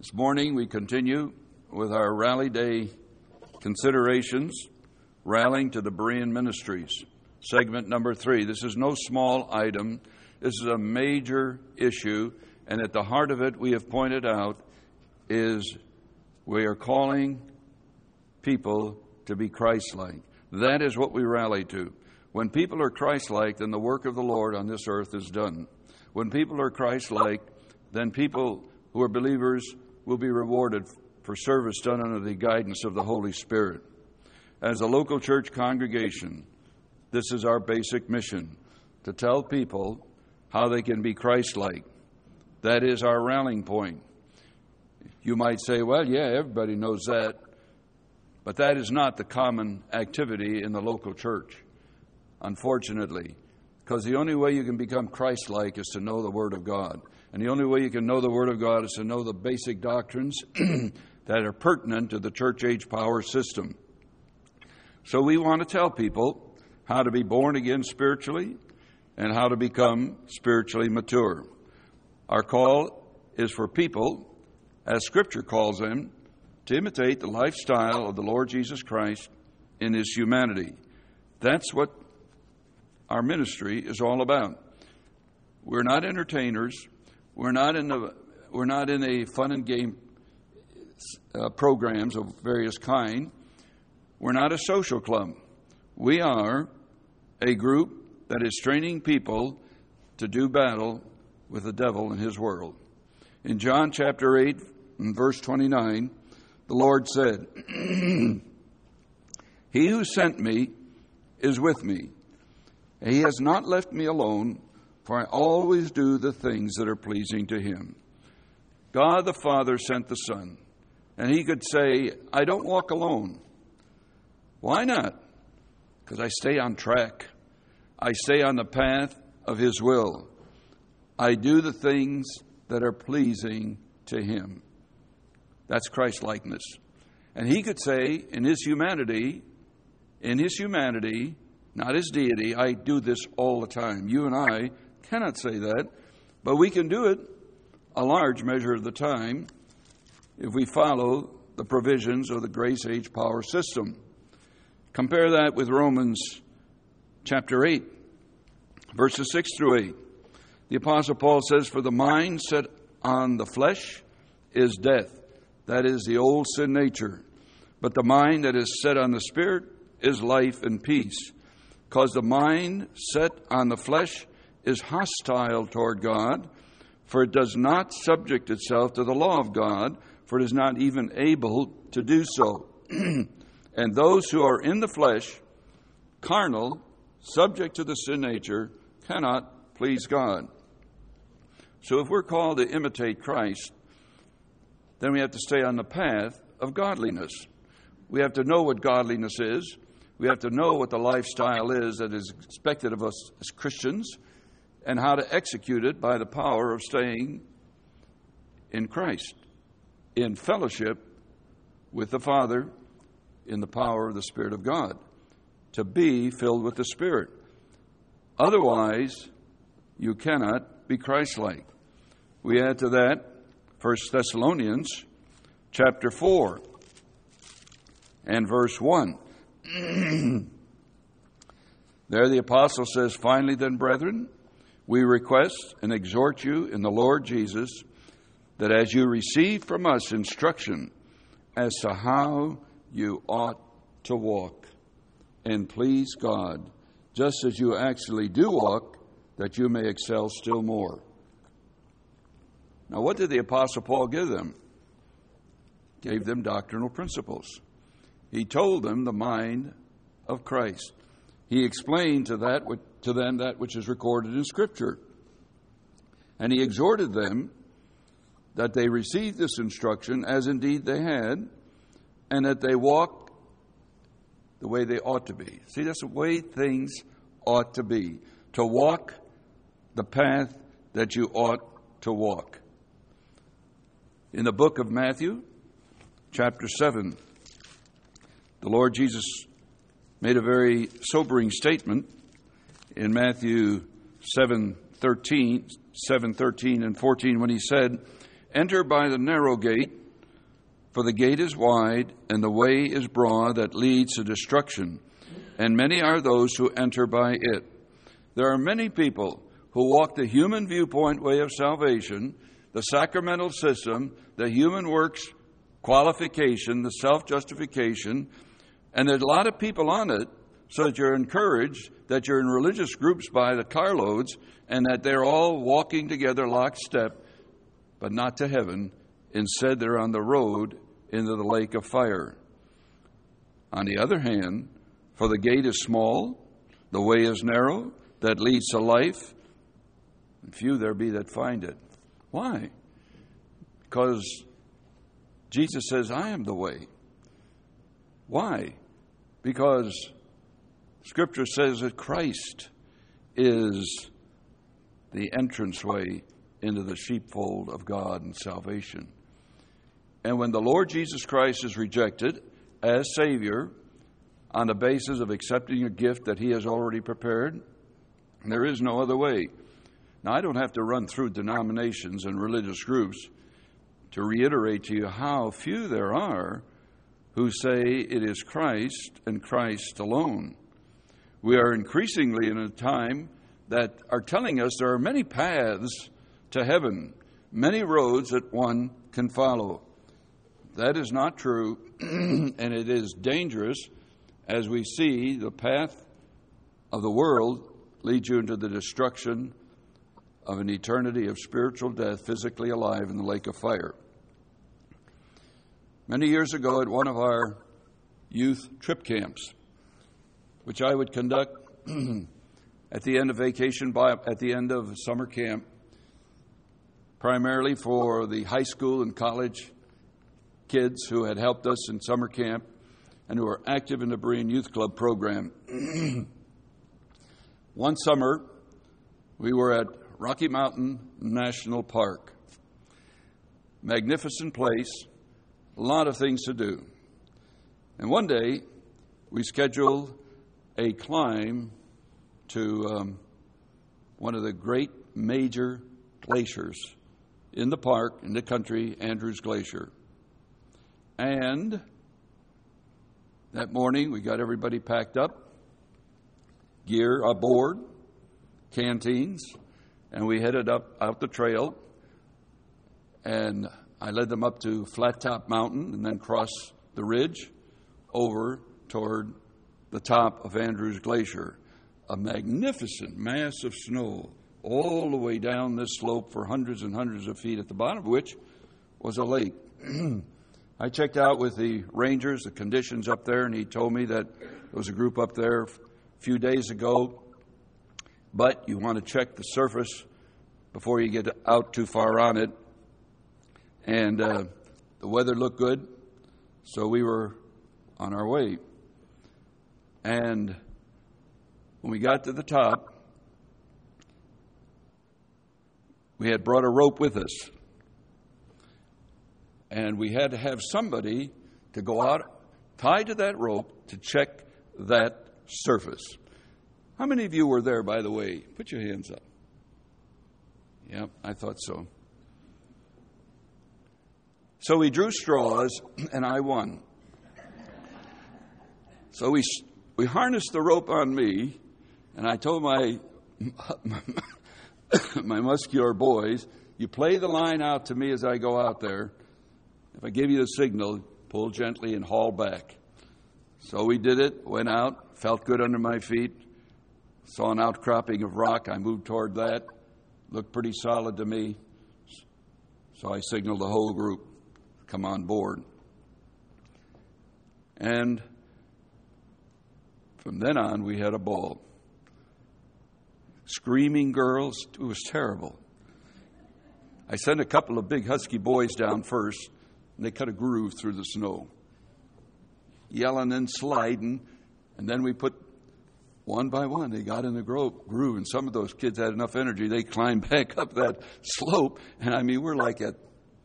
This morning we continue with our Rally Day considerations, Rallying to the Berean Ministries, segment number 3. This is no small item. This is a major issue, and at the heart of it, we have pointed out, is we are calling people to be Christ-like. That is what we rally to. When people are Christ-like, then the work of the Lord on this earth is done. When people are Christ-like, then people who are believers will be rewarded for service done under the guidance of the Holy Spirit. As a local church congregation, this is our basic mission, to tell people how they can be Christ-like. That is our rallying point. You might say, well, yeah, everybody knows that. But that is not the common activity in the local church, unfortunately. Because the only way you can become Christ-like is to know the Word of God. And the only way you can know the Word of God is to know the basic doctrines that are pertinent to the church age power system. So we want to tell people how to be born again spiritually and how to become spiritually mature. Our call is for people, as Scripture calls them, to imitate the lifestyle of the Lord Jesus Christ in His humanity. That's what our ministry is all about. We're not entertainers. We're not in a fun and game programs of various kind. We're not a social club. We are a group that is training people to do battle with the devil and his world. In John chapter 8 and verse 29, the Lord said, He who sent me is with me. He has not left me alone, for I always do the things that are pleasing to Him. God the Father sent the Son, and He could say, I don't walk alone. Why not? Because I stay on track. I stay on the path of His will. I do the things that are pleasing to Him. That's Christ-likeness. And He could say, in His humanity, not His deity, I do this all the time. You and I cannot say that, but we can do it a large measure of the time if we follow the provisions of the grace age power system. Compare that with Romans chapter 8, verses 6 through 8. The Apostle Paul says, For the mind set on the flesh is death. That is the old sin nature. But the mind that is set on the Spirit is life and peace. Because the mind set on the flesh is hostile toward God, for it does not subject itself to the law of God, for it is not even able to do so. And those who are in the flesh, carnal, subject to the sin nature, cannot please God. So if we're called to imitate Christ, then we have to stay on the path of godliness. We have to know what godliness is. We have to know what the lifestyle is that is expected of us as Christians and how to execute it by the power of staying in Christ, in fellowship with the Father, in the power of the Spirit of God, to be filled with the Spirit. Otherwise, you cannot be Christ-like. We add to that 1 Thessalonians chapter 4 and verse 1. There the apostle says, Finally then, brethren, we request and exhort you in the Lord Jesus that as you receive from us instruction as to how you ought to walk and please God, just as you actually do walk, that you may excel still more. Now, what did the Apostle Paul give them? Gave them doctrinal principles. He told them the mind of Christ. He explained to them that which is recorded in Scripture. And he exhorted them that they receive this instruction, as indeed they had, and that they walk the way they ought to be. See, that's the way things ought to be. To walk the path that you ought to walk. In the book of Matthew, chapter 7, the Lord Jesus made a very sobering statement in Matthew 7:13 and 14 when he said, Enter by the narrow gate, for the gate is wide, and the way is broad that leads to destruction, and many are those who enter by it. There are many people who walk the human viewpoint way of salvation, the sacramental system, the human works qualification, the self-justification, and there's a lot of people on it, so that you're encouraged that you're in religious groups by the carloads and that they're all walking together lockstep, but not to heaven. Instead, they're on the road into the lake of fire. On the other hand, for the gate is small, the way is narrow, that leads to life, and few there be that find it. Why? Because Jesus says, I am the way. Why? Because Scripture says that Christ is the entranceway into the sheepfold of God and salvation. And when the Lord Jesus Christ is rejected as Savior on the basis of accepting a gift that He has already prepared, there is no other way. Now, I don't have to run through denominations and religious groups to reiterate to you how few there are who say it is Christ and Christ alone. We are increasingly in a time that are telling us there are many paths to heaven, many roads that one can follow. That is not true, and it is dangerous as we see the path of the world lead you into the destruction of an eternity of spiritual death, physically alive in the lake of fire. Many years ago at one of our youth trip camps, which I would conduct at the end of vacation, at the end of summer camp, primarily for the high school and college kids who had helped us in summer camp and who are active in the Berean Youth Club program. One summer, we were at Rocky Mountain National Park. Magnificent place, a lot of things to do. And one day, we scheduled a climb to one of the great major glaciers in the park, in the country, Andrews Glacier. And that morning, we got everybody packed up, gear aboard, canteens, and we headed out the trail. And I led them up to Flat Top Mountain and then cross the ridge over toward the top of Andrews Glacier. A magnificent mass of snow all the way down this slope for hundreds and hundreds of feet, at the bottom of which was a lake. I checked out with the rangers, the conditions up there, and he told me that there was a group up there a few days ago, but you want to check the surface before you get out too far on it. And the weather looked good, so we were on our way. And when we got to the top, we had brought a rope with us. And we had to have somebody to go out, tied to that rope, to check that surface. How many of you were there, by the way? Put your hands up. Yep, I thought so. So we drew straws, and I won. So we harnessed the rope on me, and I told my muscular boys, you play the line out to me as I go out there. If I give you the signal, pull gently and haul back. So we did it, went out, felt good under my feet, saw an outcropping of rock. I moved toward that, looked pretty solid to me. So I signaled the whole group, come on board. And from then on, we had a ball. Screaming girls, it was terrible. I sent a couple of big husky boys down first, and they cut a groove through the snow, yelling and sliding. And then we put one by one, they got in the groove, and some of those kids had enough energy, they climbed back up that slope. And I mean, we're like at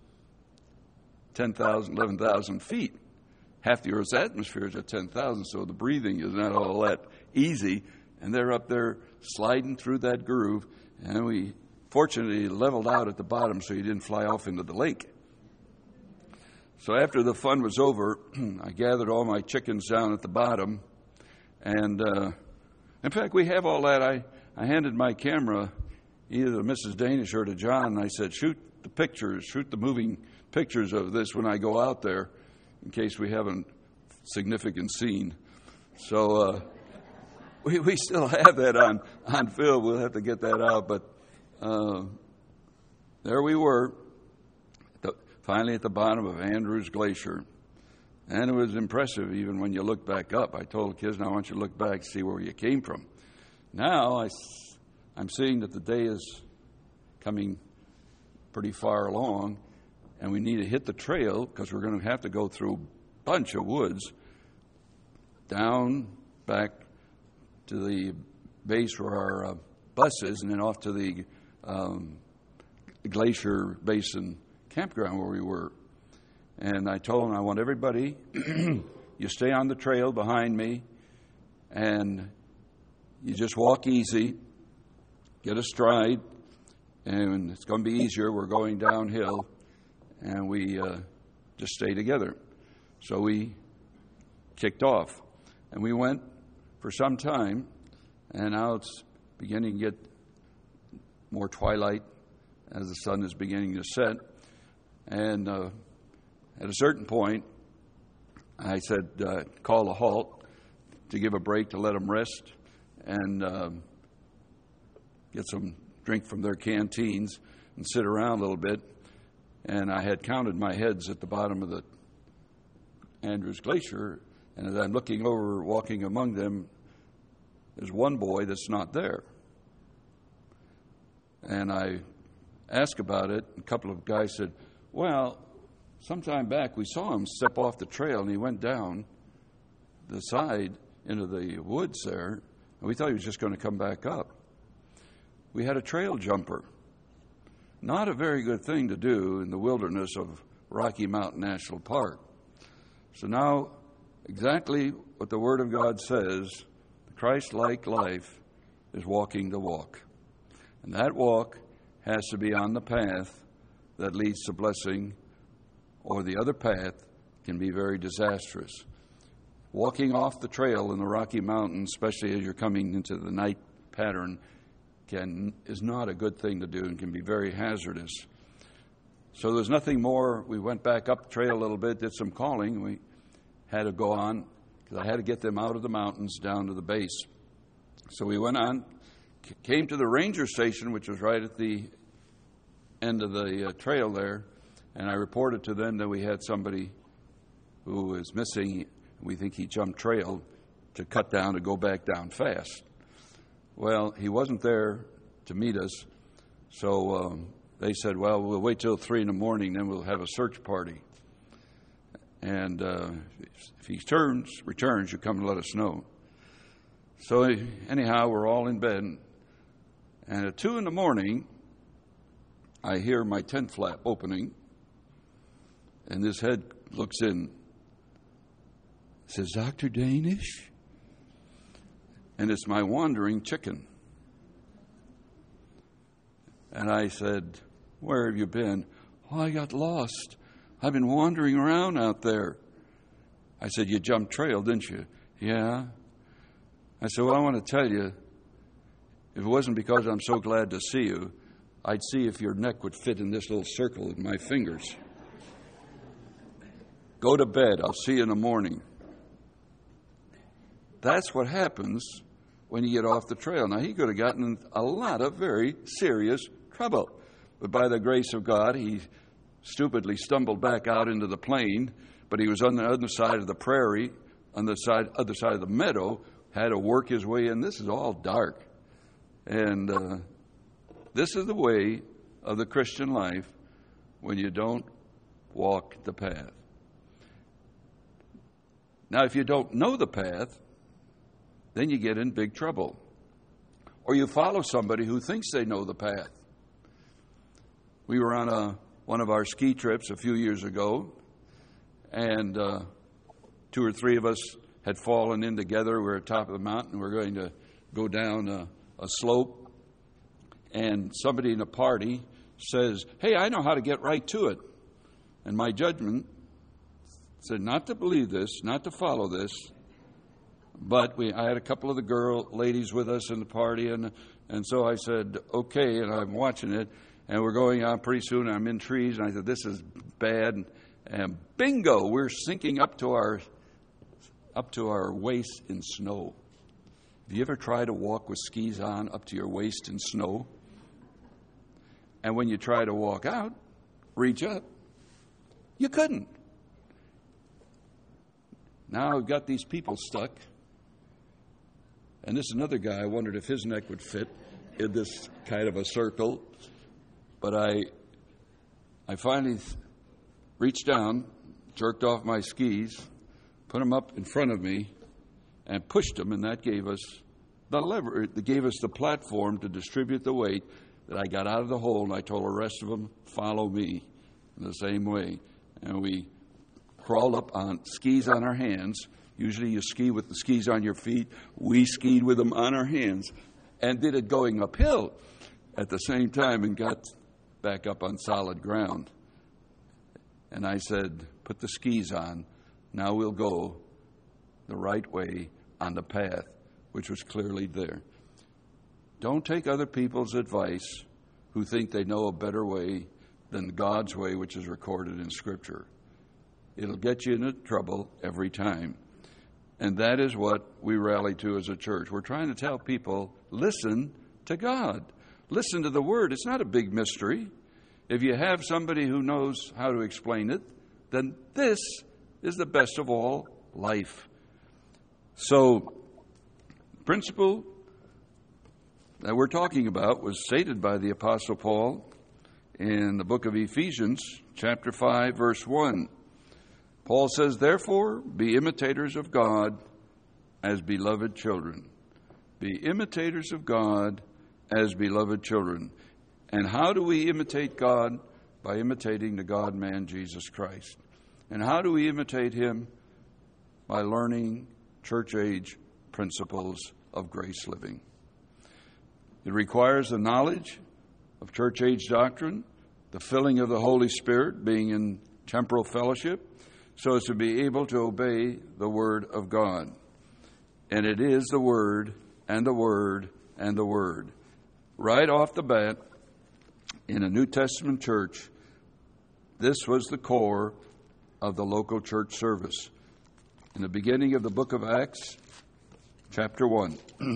10,000, 11,000 feet. Half the Earth's atmosphere is at 10,000, so the breathing is not all that easy. And they're up there sliding through that groove, and we Fortunately, it leveled out at the bottom so you didn't fly off into the lake. So after the fun was over, I gathered all my chickens down at the bottom. And in fact, we have all that. I handed my camera either to Mrs. Danish or to John, and I said, shoot the moving pictures of this when I go out there in case we have a significant scene. So we still have that on film. We'll have to get that out. But there we were, finally at the bottom of Andrews Glacier. And it was impressive even when you look back up. I told the kids, now I want you to look back and see where you came from. Now I'm seeing that the day is coming pretty far along, and we need to hit the trail because we're going to have to go through a bunch of woods down back to the base where our bus is, and then off to the Glacier Basin campground where we were. And I told them, I want everybody, you stay on the trail behind me, and you just walk easy, get a stride, and it's going to be easier. We're going downhill, and we just stay together. So we kicked off, and we went for some time, and now it's beginning to get more twilight as the sun is beginning to set. And at a certain point, I said, call a halt to give a break to let them rest and get some drink from their canteens and sit around a little bit. And I had counted my heads at the bottom of the Andrews Glacier, and as I'm looking over, walking among them, there's one boy that's not there. And I asked about it. A couple of guys said, well, sometime back we saw him step off the trail, and he went down the side into the woods there, and we thought he was just going to come back up. We had a trail jumper. Not a very good thing to do in the wilderness of Rocky Mountain National Park. So now, exactly what the Word of God says, the Christ-like life is walking the walk. And that walk has to be on the path that leads to blessing, or the other path can be very disastrous. Walking off the trail in the Rocky Mountains, especially as you're coming into the night pattern, is not a good thing to do and can be very hazardous. So there's nothing more. We went back up the trail a little bit, did some calling. We had to go on because I had to get them out of the mountains down to the base. So we went on, came to the ranger station, which was right at the end of the trail there, and I reported to them that we had somebody who was missing. We think he jumped trail to cut down to go back down fast. Well, he wasn't there to meet us, so they said, well, we'll wait till 3 a.m, then we'll have a search party. And if he returns, you come and let us know. So anyhow, we're all in bed, and at 2 a.m, I hear my tent flap opening, and this head looks in. It says, Dr. Danish? And it's my wandering chicken. And I said, where have you been? Oh, I got lost. I've been wandering around out there. I said, you jumped trail, didn't you? Yeah. I said, well, I want to tell you, if it wasn't because I'm so glad to see you, I'd see if your neck would fit in this little circle with my fingers. Go to bed. I'll see you in the morning. That's what happens when you get off the trail. Now, he could have gotten in a lot of very serious trouble. But by the grace of God, he stupidly stumbled back out into the plain, but he was on the other side of the prairie, on the other side of the meadow, had to work his way in. This is all dark. And this is the way of the Christian life when you don't walk the path. Now, if you don't know the path, then you get in big trouble. Or you follow somebody who thinks they know the path. We were on one of our ski trips a few years ago, and 2 or 3 of us had fallen in together. We were at the top of the mountain. We were going to go down a slope, and somebody in a party says, hey, I know how to get right to it. And my judgment said not to believe this, not to follow this. But I had a couple of the ladies with us in the party, and so I said, okay, and I'm watching it, and we're going on pretty soon. I'm in trees, and I said, this is bad. And bingo, we're sinking up to our waist in snow. Have you ever tried to walk with skis on up to your waist in snow? And when you try to walk out, reach up, you couldn't. Now I've got these people stuck. And this is another guy, I wondered if his neck would fit in this kind of a circle. But I finally reached down, jerked off my skis, put them up in front of me, and pushed them, and that gave us the lever. It gave us the platform to distribute the weight that I got out of the hole, and I told the rest of them, follow me in the same way. And we crawled up on skis on our hands. Usually you ski with the skis on your feet. We skied with them on our hands and did it going uphill at the same time and got back up on solid ground. And I said, put the skis on. Now we'll go the right way on the path, which was clearly there. Don't take other people's advice who think they know a better way than God's way, which is recorded in Scripture. It'll get you into trouble every time. And that is what we rally to as a church. We're trying to tell people, listen to God. Listen to the Word. It's not a big mystery. If you have somebody who knows how to explain it, then this is the best of all life. So, the principle that we're talking about was stated by the Apostle Paul in the book of Ephesians, chapter 5, verse 1. Paul says, therefore, be imitators of God as beloved children. Be imitators of God as beloved children. And how do we imitate God? By imitating the God-man, Jesus Christ. And how do we imitate him? By learning church-age principles of grace living. It requires the knowledge of church-age doctrine, the filling of the Holy Spirit, being in temporal fellowship, so as to be able to obey the Word of God. And it is the Word and the Word and the Word. Right off the bat, in a New Testament church, this was the core of the local church service. In the beginning of the book of Acts, chapter 1.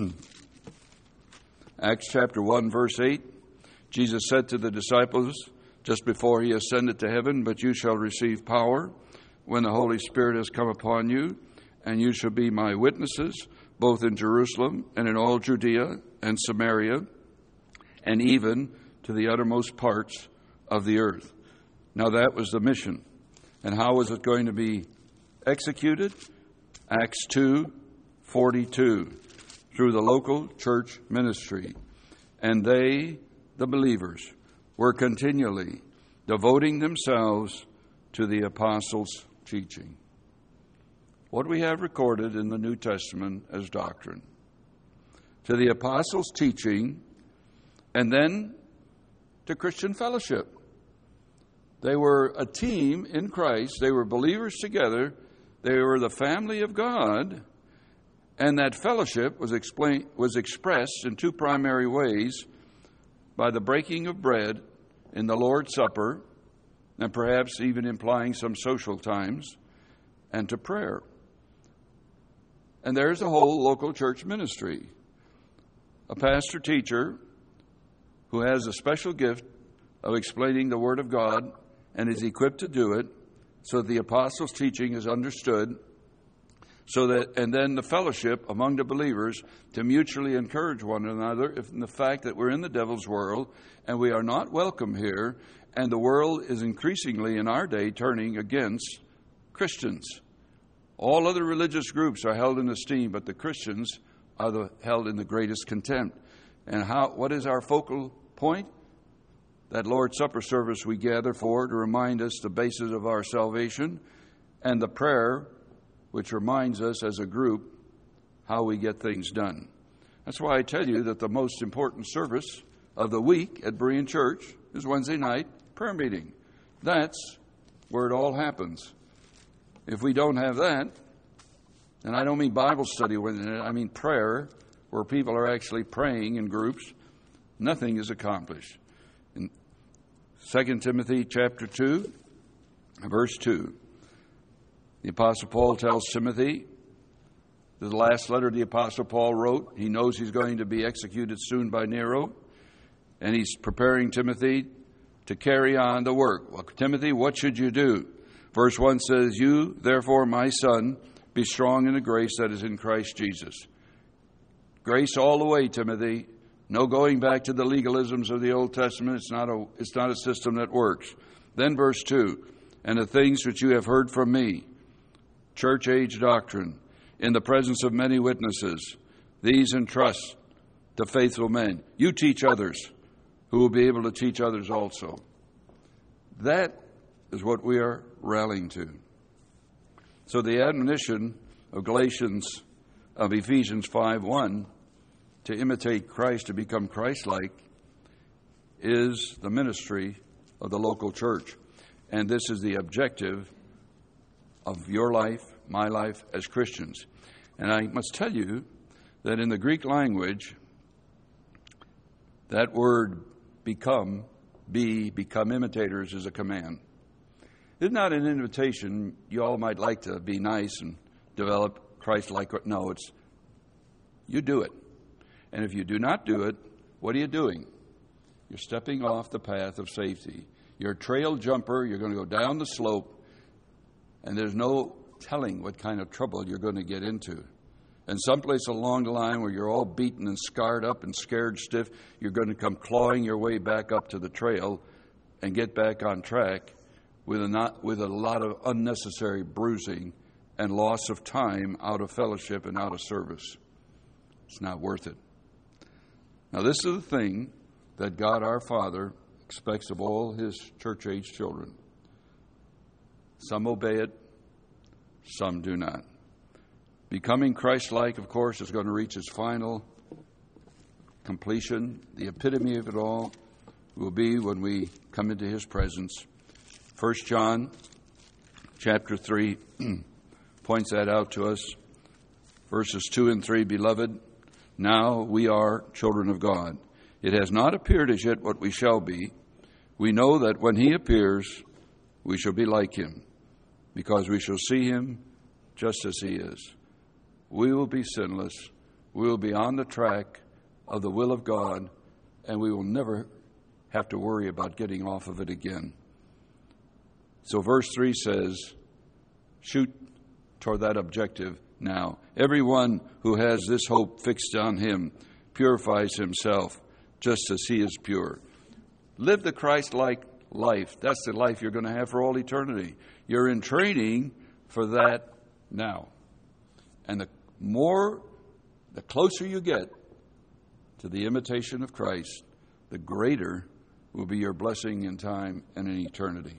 Acts chapter 1, verse 8, Jesus said to the disciples just before he ascended to heaven, but you shall receive power when the Holy Spirit has come upon you, and you shall be my witnesses, both in Jerusalem and in all Judea and Samaria, and even to the uttermost parts of the earth. Now that was the mission. And how was it going to be executed? Acts 2:42, through the local church ministry. And they, the believers, were continually devoting themselves to the apostles' teaching. What we have recorded in the New Testament as doctrine. To the apostles' teaching, and then to Christian fellowship. They were a team in Christ. They were believers together. They were the family of God. And that fellowship was expressed in two primary ways: by the breaking of bread in the Lord's Supper, and perhaps even implying some social times, and to prayer. And there's a whole local church ministry. A pastor-teacher who has a special gift of explaining the Word of God and is equipped to do it, so the apostles' teaching is understood, and then the fellowship among the believers to mutually encourage one another in the fact that we're in the devil's world and we are not welcome here, and the world is increasingly in our day turning against Christians. All other religious groups are held in esteem, but the Christians are held in the greatest contempt. And what is our focal point? That Lord's Supper service we gather for to remind us the basis of our salvation, and the prayer which reminds us as a group how we get things done. That's why I tell you that the most important service of the week at Berean Church is Wednesday night prayer meeting. That's where it all happens. If we don't have that, and I don't mean Bible study, I mean prayer, where people are actually praying in groups, nothing is accomplished. In 2 Timothy chapter 2, verse 2, the Apostle Paul tells Timothy, the last letter the Apostle Paul wrote, he knows he's going to be executed soon by Nero, and he's preparing Timothy to carry on the work. Well, Timothy, what should you do? Verse 1 says, you, therefore, my son, be strong in the grace that is in Christ Jesus. Grace all the way, Timothy. No going back to the legalisms of the Old Testament. It's not a system that works. Then verse 2, and the things which you have heard from me, church age doctrine, in the presence of many witnesses, these entrust to faithful men. You teach others, who will be able to teach others also. That is what we are rallying to. So the admonition of Ephesians 5:1 to imitate Christ, to become Christ-like, is the ministry of the local church. And this is the objective of your life, my life as Christians. And I must tell you that in the Greek language, that word become imitators is a command. It's not an invitation. You all might like to be nice and develop Christ-like. No, it's you do it. And if you do not do it, what are you doing? You're stepping off the path of safety. You're a trail jumper. You're going to go down the slope, and there's no telling what kind of trouble you're going to get into. And someplace along the line where you're all beaten and scarred up and scared stiff, you're going to come clawing your way back up to the trail and get back on track with a lot of unnecessary bruising and loss of time out of fellowship and out of service. It's not worth it. Now, this is the thing that God our Father expects of all His church-age children. Some obey it, some do not. Becoming Christ-like, of course, is going to reach its final completion. The epitome of it all will be when we come into His presence. 1 John chapter 3 points that out to us. Verses 2 and 3, Beloved, now we are children of God. It has not appeared as yet what we shall be. We know that when He appears, we shall be like Him, because we shall see Him just as He is. We will be sinless. We will be on the track of the will of God, and we will never have to worry about getting off of it again. So verse 3 says, shoot toward that objective now. Everyone who has this hope fixed on Him purifies himself just as He is pure. Live the Christ-like life. That's the life you're going to have for all eternity. You're in training for that now. And the closer you get to the imitation of Christ, the greater will be your blessing in time and in eternity.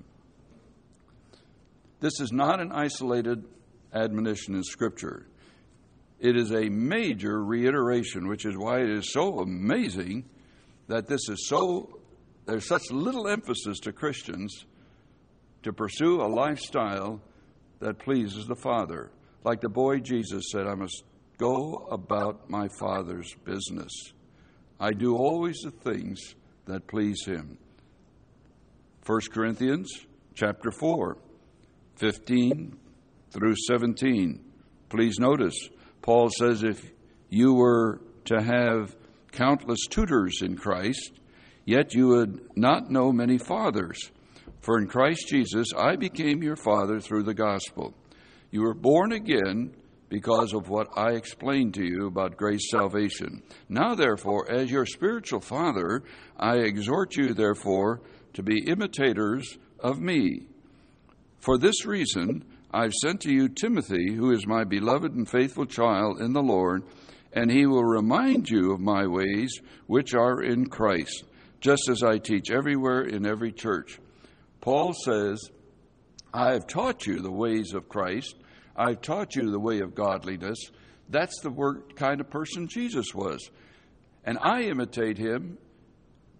This is not an isolated admonition in Scripture. It is a major reiteration, which is why it is so amazing that there's such little emphasis to Christians to pursue a lifestyle that pleases the Father. Like the boy Jesus said, I must go about my Father's business. I do always the things that please Him. 1 Corinthians chapter 4, 15 through 17. Please notice, Paul says, if you were to have countless tutors in Christ, yet you would not know many fathers. For in Christ Jesus I became your father through the gospel. You were born again because of what I explained to you about grace salvation. Now, therefore, as your spiritual father, I exhort you, therefore, to be imitators of me. For this reason, I've sent to you Timothy, who is my beloved and faithful child in the Lord, and he will remind you of my ways which are in Christ, just as I teach everywhere in every church. Paul says, I have taught you the ways of Christ. I've taught you the way of godliness. That's the kind of person Jesus was. And I imitate him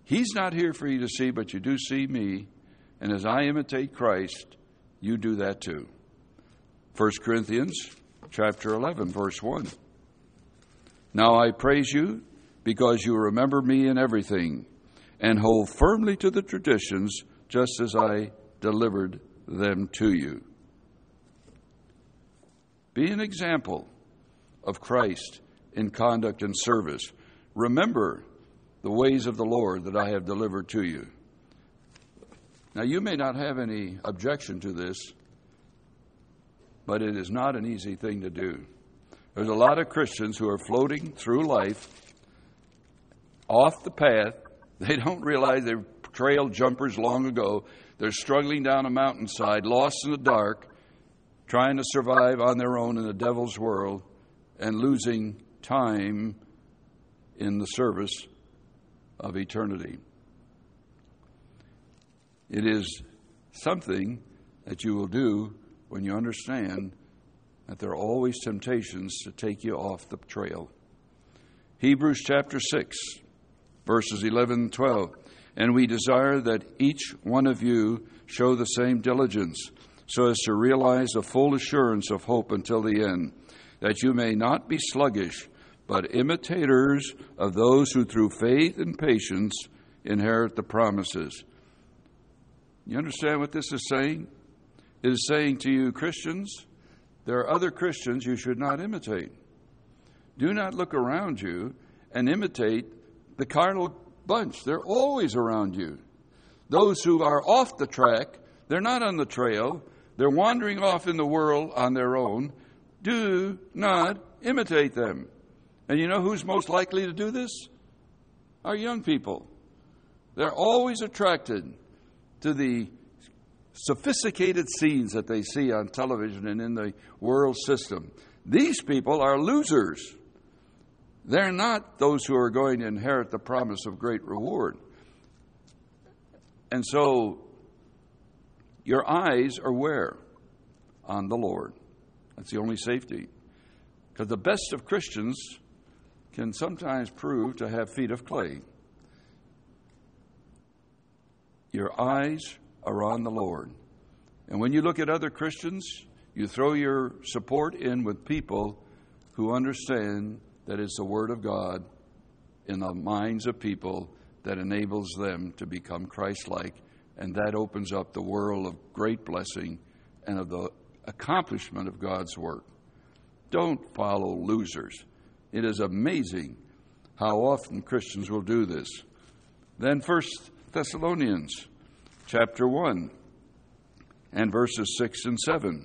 He's not here for you to see, but you do see me. And as I imitate Christ, you do that too. 1 Corinthians chapter 11, verse 1. Now I praise you because you remember me in everything and hold firmly to the traditions just as I delivered them to you. Be an example of Christ in conduct and service. Remember the ways of the Lord that I have delivered to you. Now, you may not have any objection to this, but it is not an easy thing to do. There's a lot of Christians who are floating through life off the path. They don't realize they're trail jumpers long ago. They're struggling down a mountainside, lost in the dark, trying to survive on their own in the devil's world and losing time in the service of eternity. It is something that you will do when you understand that there are always temptations to take you off the trail. Hebrews chapter 6, verses 11 and 12. And we desire that each one of you show the same diligence, so as to realize the full assurance of hope until the end, that you may not be sluggish, but imitators of those who through faith and patience inherit the promises. You understand what this is saying? It is saying to you, Christians, there are other Christians you should not imitate. Do not look around you and imitate the carnal bunch. They're always around you. Those who are off the track, they're not on the trail, they're wandering off in the world on their own. Do not imitate them. And you know who's most likely to do this? Our young people. They're always attracted to the sophisticated scenes that they see on television and in the world system. These people are losers. They're not those who are going to inherit the promise of great reward. And so your eyes are where? On the Lord. That's the only safety. Because the best of Christians can sometimes prove to have feet of clay. Your eyes are on the Lord. And when you look at other Christians, you throw your support in with people who understand that it's the Word of God in the minds of people that enables them to become Christ-like. And that opens up the world of great blessing and of the accomplishment of God's work. Don't follow losers. It is amazing how often Christians will do this. Then 1 Thessalonians chapter 1 and verses 6 and 7.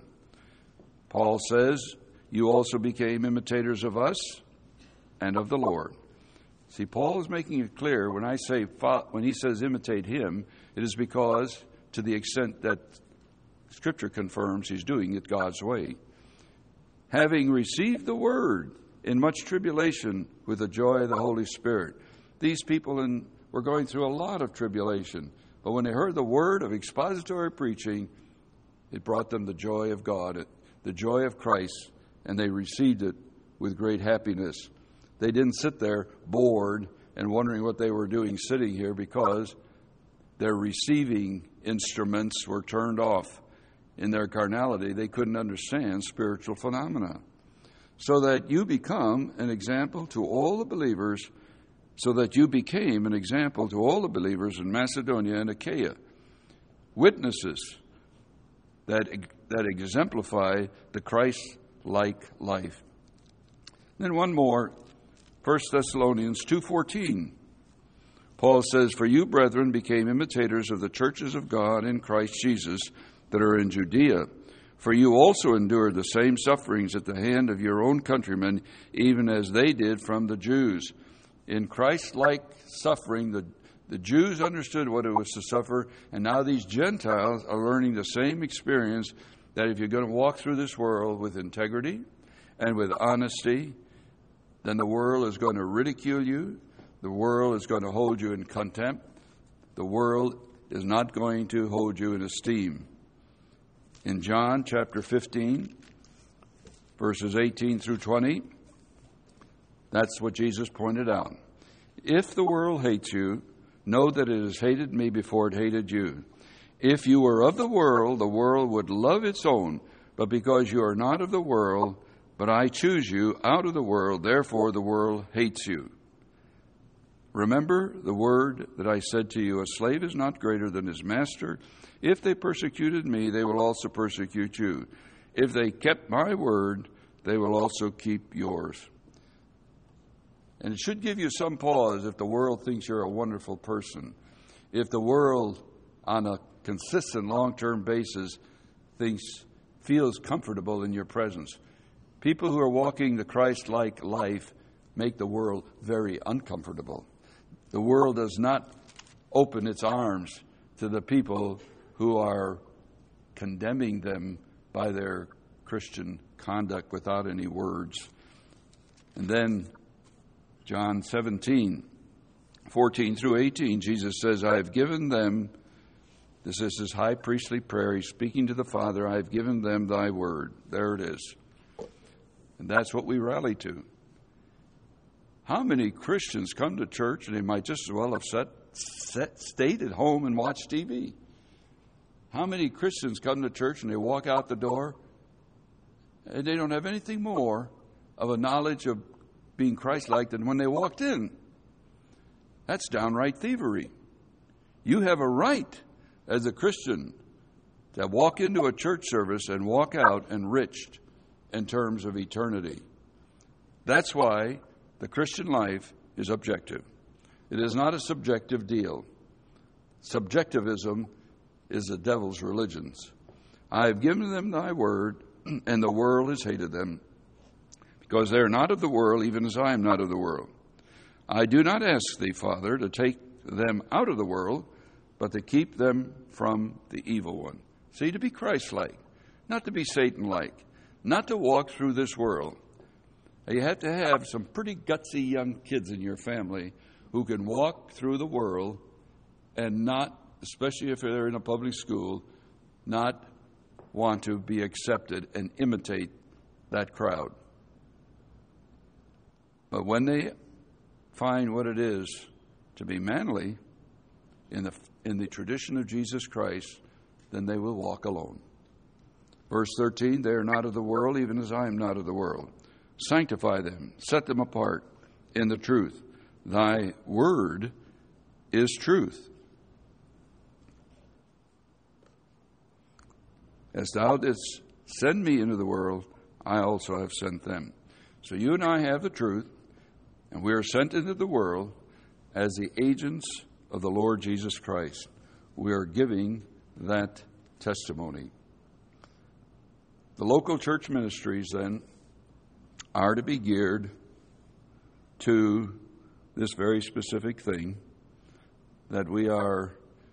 Paul says, you also became imitators of us and of the Lord. See, Paul is making it clear when he says imitate him, it is because to the extent that Scripture confirms he's doing it God's way. Having received the word in much tribulation with the joy of the Holy Spirit. These people were going through a lot of tribulation, but when they heard the word of expository preaching, it brought them the joy of God, the joy of Christ, and they received it with great happiness. They didn't sit there bored and wondering what they were doing sitting here because their receiving instruments were turned off. In their carnality, they couldn't understand spiritual phenomena. So that you become an example to all the believers, so that you became an example to all the believers in Macedonia and Achaia. Witnesses that exemplify the Christ-like life. Then one more, 1 Thessalonians 2:14. Paul says, for you, brethren, became imitators of the churches of God in Christ Jesus that are in Judea. For you also endured the same sufferings at the hand of your own countrymen, even as they did from the Jews. In Christ-like suffering, the Jews understood what it was to suffer, and now these Gentiles are learning the same experience, that if you're going to walk through this world with integrity and with honesty, then the world is going to ridicule you. The world is going to hold you in contempt. The world is not going to hold you in esteem. In John chapter 15, verses 18 through 20, that's what Jesus pointed out. If the world hates you, know that it has hated me before it hated you. If you were of the world would love its own. But because you are not of the world, but I choose you out of the world, therefore the world hates you. Remember the word that I said to you, a slave is not greater than his master. If they persecuted me, they will also persecute you. If they kept my word, they will also keep yours. And it should give you some pause if the world thinks you're a wonderful person. If the world, on a consistent long-term basis, feels comfortable in your presence. People who are walking the Christ-like life make the world very uncomfortable. The world does not open its arms to the people who are condemning them by their Christian conduct without any words. And then John 17:14 through 18, Jesus says, I have given them, this is his high priestly prayer, he's speaking to the Father, I have given them thy word. There it is. And that's what we rally to. How many Christians come to church and they might just as well have stayed at home and watched TV? How many Christians come to church and they walk out the door and they don't have anything more of a knowledge of being Christ-like than when they walked in? That's downright thievery. You have a right as a Christian to walk into a church service and walk out enriched in terms of eternity. That's why the Christian life is objective. It is not a subjective deal. Subjectivism is the devil's religions. I have given them thy word, and the world has hated them, because they are not of the world, even as I am not of the world. I do not ask thee, Father, to take them out of the world, but to keep them from the evil one. See, to be Christ-like, not to be Satan-like, not to walk through this world. You have to have some pretty gutsy young kids in your family who can walk through the world and not, especially if they're in a public school, not want to be accepted and imitate that crowd. But when they find what it is to be manly in the tradition of Jesus Christ, then they will walk alone. Verse 13, they are not of the world, even as I am not of the world. Sanctify them, set them apart in the truth. Thy word is truth. As thou didst send me into the world, I also have sent them. So you and I have the truth, and we are sent into the world as the agents of the Lord Jesus Christ. We are giving that testimony. The local church ministries, then, are to be geared to this very specific thing, that we are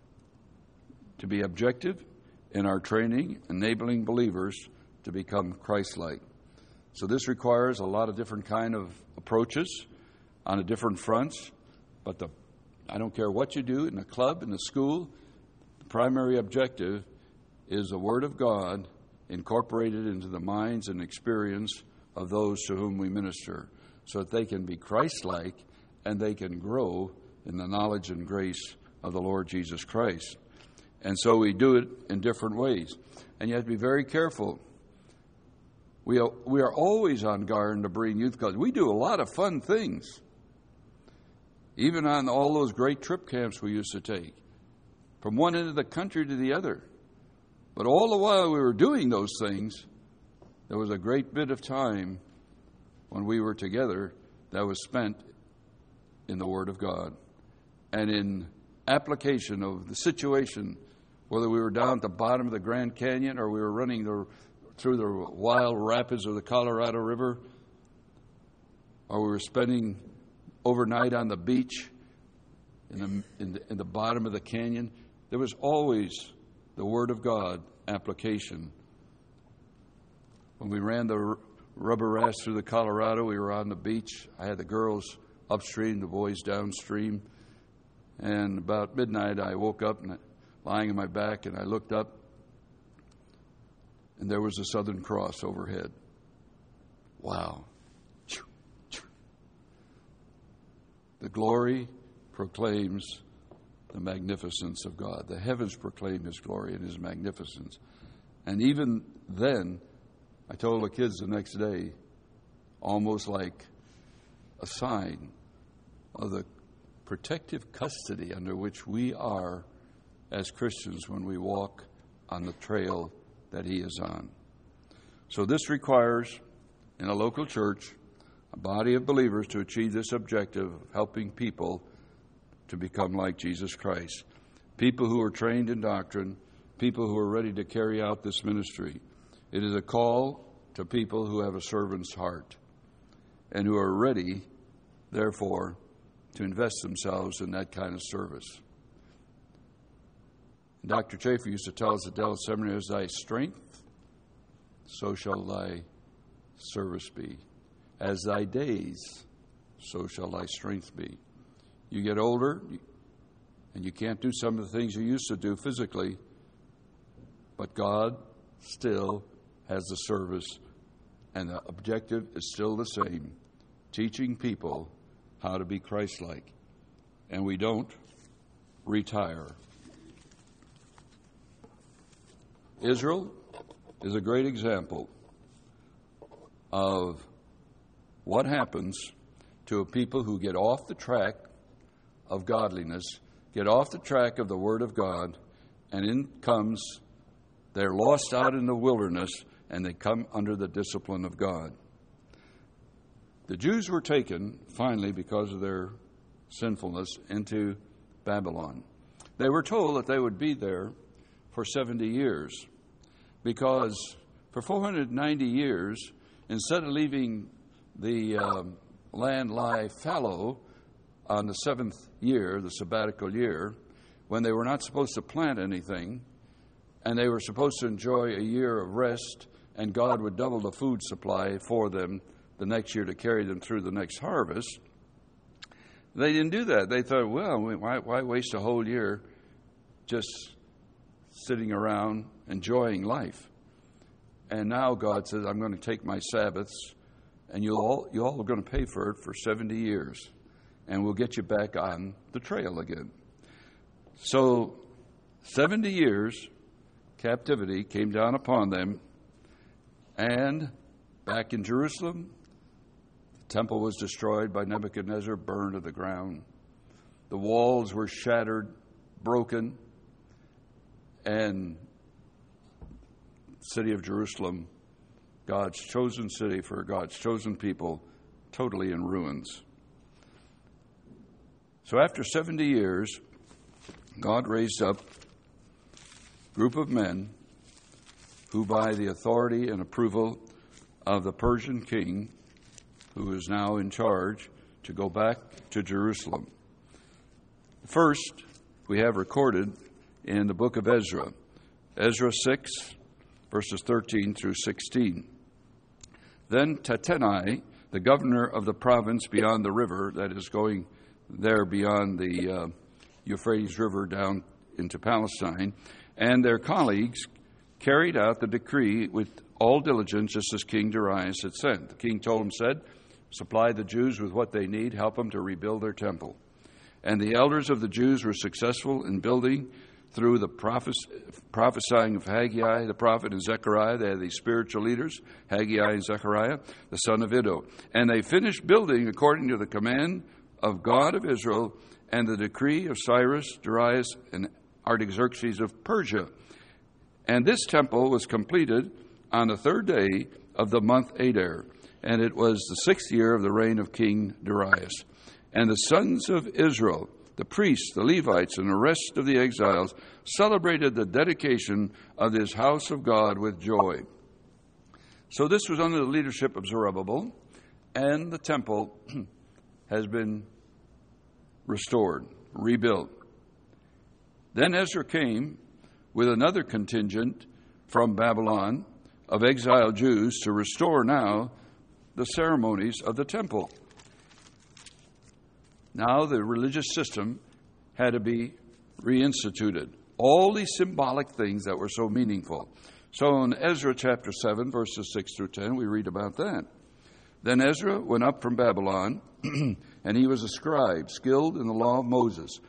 to be objective in our training, enabling believers to become Christ-like. So this requires a lot of different kind of approaches on the different fronts, but I don't care what you do in the club, in the school, the primary objective is the Word of God incorporated into the minds and experience of those to whom we minister, so that they can be Christ-like and they can grow in the knowledge and grace of the Lord Jesus Christ. And so we do it in different ways. And you have to be very careful. We are always on guard in the Berean Youth College. We do a lot of fun things, even on all those great trip camps we used to take, from one end of the country to the other. But all the while we were doing those things, there was a great bit of time when we were together that was spent in the Word of God and in application of the situation, whether we were down at the bottom of the Grand Canyon or we were running through the wild rapids of the Colorado River, or we were spending overnight on the beach in the bottom of the canyon. There was always the Word of God application. When we ran the rubber rafts through the Colorado, we were on the beach. I had the girls upstream, the boys downstream. And about midnight, I woke up and lying on my back, and I looked up, and there was the Southern Cross overhead. Wow. The glory proclaims the magnificence of God. The heavens proclaim His glory and His magnificence. And even then, I told the kids the next day, almost like a sign of the protective custody under which we are as Christians when we walk on the trail that He is on. So this requires, in a local church, a body of believers to achieve this objective of helping people to become like Jesus Christ. People who are trained in doctrine, people who are ready to carry out this ministry. It is a call to people who have a servant's heart and who are ready, therefore, to invest themselves in that kind of service. Dr. Chafer used to tell us at Dallas Seminary, as thy strength, so shall thy service be. As thy days, so shall thy strength be. You get older, and you can't do some of the things you used to do physically, but God still has the service, and the objective is still the same, teaching people how to be Christ-like. And we don't retire. Israel is a great example of what happens to a people who get off the track of godliness, get off the track of the Word of God, and in comes, they're lost out in the wilderness, and they come under the discipline of God. The Jews were taken, finally, because of their sinfulness, into Babylon. They were told that they would be there for 70 years, because for 490 years, instead of leaving the land lie fallow on the seventh year, the sabbatical year, when they were not supposed to plant anything, and they were supposed to enjoy a year of rest, and God would double the food supply for them the next year to carry them through the next harvest. They didn't do that. They thought, well, why waste a whole year just sitting around enjoying life? And now God says, I'm going to take my Sabbaths, and you all are going to pay for it for 70 years, and we'll get you back on the trail again. So 70 years captivity came down upon them, and back in Jerusalem, the temple was destroyed by Nebuchadnezzar, burned to the ground. The walls were shattered, broken, and the city of Jerusalem, God's chosen city for God's chosen people, totally in ruins. So after 70 years, God raised up a group of men who, by the authority and approval of the Persian king, who is now in charge, to go back to Jerusalem. First, we have recorded in the book of Ezra, Ezra 6, verses 13 through 16. Then Tattenai, the governor of the province beyond the river, that is going there beyond the Euphrates River down into Palestine, and their colleagues carried out the decree with all diligence, just as King Darius had sent. The king told him, said, supply the Jews with what they need, help them to rebuild their temple. And the elders of the Jews were successful in building through the prophesying of Haggai, the prophet, and Zechariah. They are the spiritual leaders, Haggai and Zechariah, the son of Iddo. And they finished building according to the command of God of Israel and the decree of Cyrus, Darius, and Artaxerxes of Persia. And this temple was completed on the third day of the month Adar, and it was the 6th year of the reign of King Darius. And the sons of Israel, the priests, the Levites, and the rest of the exiles, celebrated the dedication of this house of God with joy. So this was under the leadership of Zerubbabel, and the temple has been restored, rebuilt. Then Ezra came with another contingent from Babylon of exiled Jews to restore now the ceremonies of the temple. Now the religious system had to be reinstituted. All these symbolic things that were so meaningful. So in Ezra chapter 7, verses 6 through 10, we read about that. Then Ezra went up from Babylon, and he was a scribe, skilled in the law of Moses.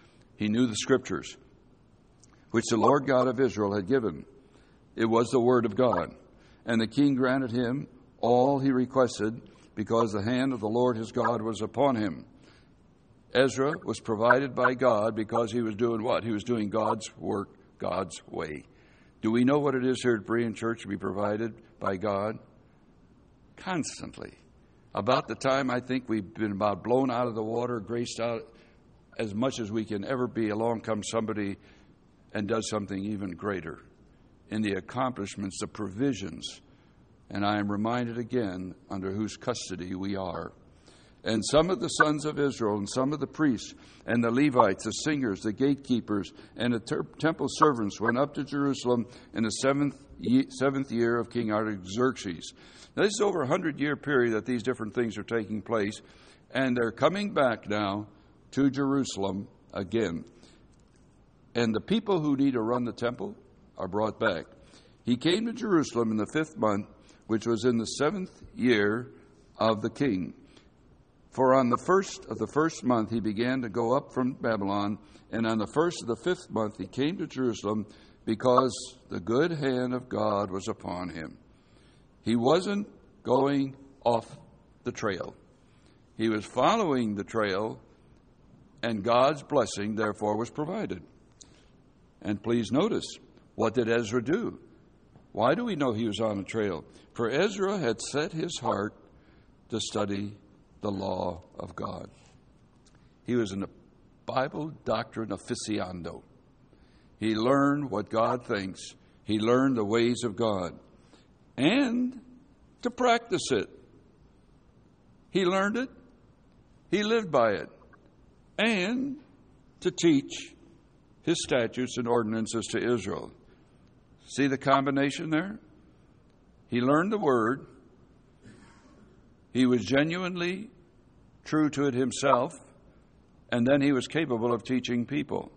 He knew the Scriptures, which the Lord God of Israel had given. It was the word of God. And the king granted him all he requested, because the hand of the Lord his God was upon him. Ezra was provided by God because he was doing what? He was doing God's work, God's way. Do we know what it is here at Berean Church to be provided by God? Constantly. About the time I think we've been about blown out of the water, graced out as much as we can ever be, along comes somebody and does something even greater in the accomplishments, the provisions. And I am reminded again under whose custody we are. And some of the sons of Israel, and some of the priests, and the Levites, the singers, the gatekeepers, and the temple servants went up to Jerusalem in the seventh year of King Artaxerxes. Now, this is over a 100-year period that these different things are taking place, and they're coming back now to Jerusalem again. And the people who need to run the temple are brought back. He came to Jerusalem in the 5th month, which was in the 7th year of the king. For on the first of the 1st month he began to go up from Babylon, and on the 1st of the 5th month he came to Jerusalem, because the good hand of God was upon him. He wasn't going off the trail. He was following the trail, and God's blessing, therefore, was provided. And please notice, what did Ezra do? Why do we know he was on a trail? For Ezra had set his heart to study the law of God. He was a Bible doctrine aficionado. He learned what God thinks. He learned the ways of God. And to practice it. He learned it. He lived by it. And to teach his statutes and ordinances to Israel. See the combination there? He learned the word. He was genuinely true to it himself. And then he was capable of teaching people.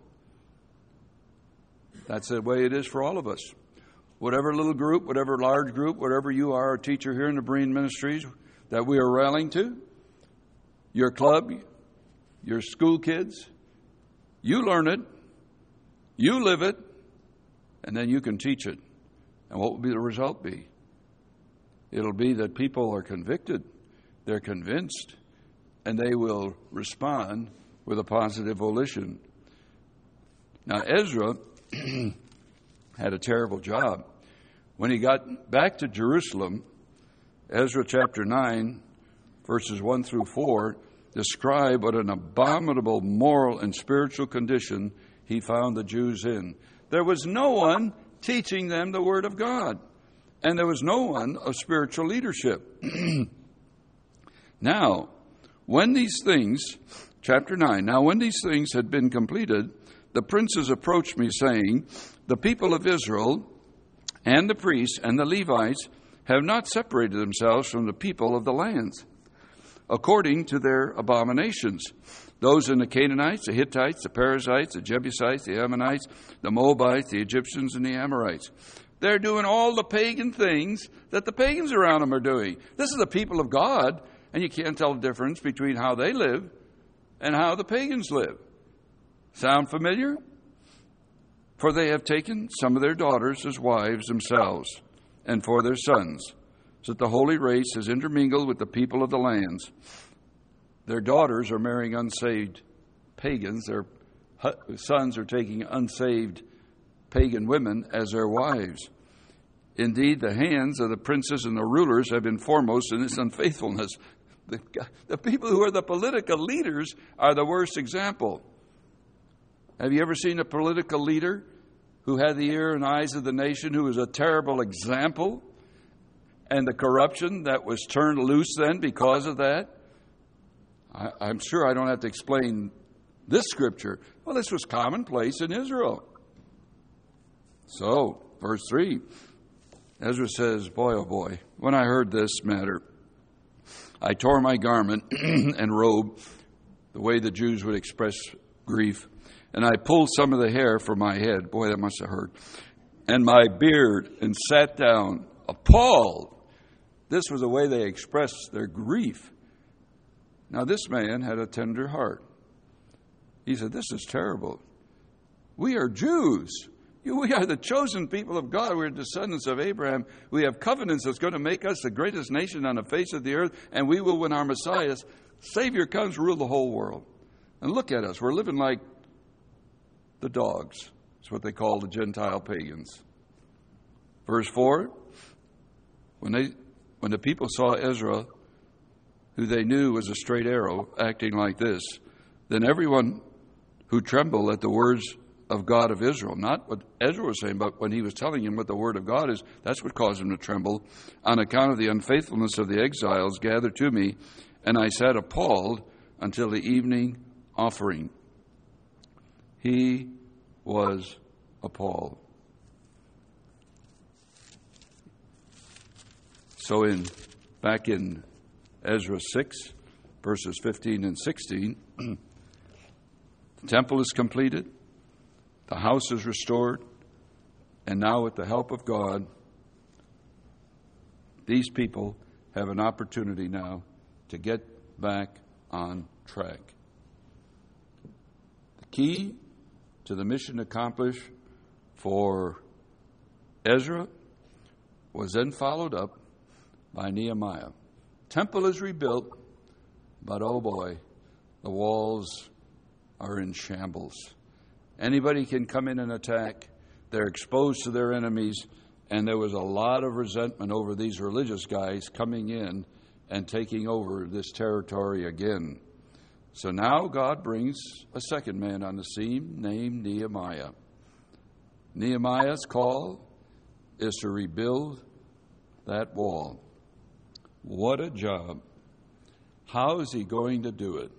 That's the way it is for all of us. Whatever little group, whatever large group, whatever you are, a teacher here in the Berean Ministries that we are rallying to, your club, your school kids, you learn it, you live it, and then you can teach it. And what will the result be? It'll be that people are convicted, they're convinced, and they will respond with a positive volition. Now, Ezra had a terrible job. When he got back to Jerusalem, Ezra chapter 9, verses 1 through 4, describe what an abominable moral and spiritual condition he found the Jews in. There was no one teaching them the Word of God, and there was no one of spiritual leadership. Now, when these things, chapter 9, now when these things had been completed, the princes approached me, saying, the people of Israel and the priests and the Levites have not separated themselves from the people of the lands, according to their abominations. Those in the Canaanites, the Hittites, the Perizzites, the Jebusites, the Ammonites, the Moabites, the Egyptians, and the Amorites. They're doing all the pagan things that the pagans around them are doing. This is the people of God, and you can't tell the difference between how they live and how the pagans live. Sound familiar? For they have taken some of their daughters as wives themselves, and for their sons, so that the holy race has intermingled with the people of the lands. Their daughters are marrying unsaved pagans. Their sons are taking unsaved pagan women as their wives. Indeed, the hands of the princes and the rulers have been foremost in this unfaithfulness. The people who are the political leaders are the worst example. Have you ever seen a political leader who had the ear and eyes of the nation, who was a terrible example, and the corruption that was turned loose then because of that? I'm sure I don't have to explain this scripture. Well, this was commonplace in Israel. So, verse 3, Ezra says, boy, oh boy, when I heard this matter, I tore my garment and robe, the way the Jews would express grief, and I pulled some of the hair from my head. Boy, that must have hurt. And my beard, and sat down, appalled. This was the way they expressed their grief. Now, this man had a tender heart. He said, this is terrible. We are Jews. We are the chosen people of God. We're descendants of Abraham. We have covenants that's going to make us the greatest nation on the face of the earth, and we will, when our Messiah, Savior comes, rule the whole world. And look at us. We're living like the dogs. That's what they call the Gentile pagans. Verse 4, when the people saw Ezra, who they knew was a straight arrow, acting like this, then everyone who trembled at the words of God of Israel, not what Ezra was saying, but when he was telling him what the word of God is, that's what caused him to tremble, on account of the unfaithfulness of the exiles, gathered to me, and I sat appalled until the evening offering. He was appalled. So back in Ezra 6, verses 15 and 16, the temple is completed, the house is restored, and now with the help of God, these people have an opportunity now to get back on track. The key to the mission accomplished for Ezra was then followed up by Nehemiah. Temple is rebuilt, but oh boy, the walls are in shambles. Anybody can come in and attack. They're exposed to their enemies, and there was a lot of resentment over these religious guys coming in and taking over this territory again. So now God brings a second man on the scene named Nehemiah. Nehemiah's call is to rebuild that wall. What a job. How is he going to do it?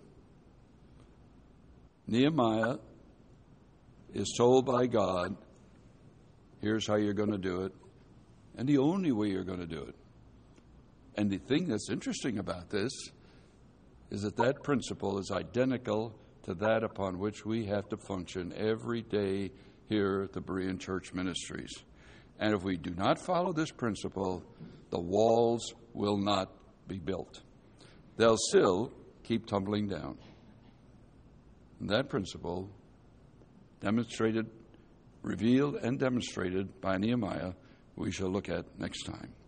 Nehemiah is told by God, here's how you're going to do it, and the only way you're going to do it. And the thing that's interesting about this is that principle is identical to that upon which we have to function every day here at the Berean Church Ministries. And if we do not follow this principle, the walls will not be built. They'll still keep tumbling down. And that principle, revealed and demonstrated by Nehemiah, we shall look at next time.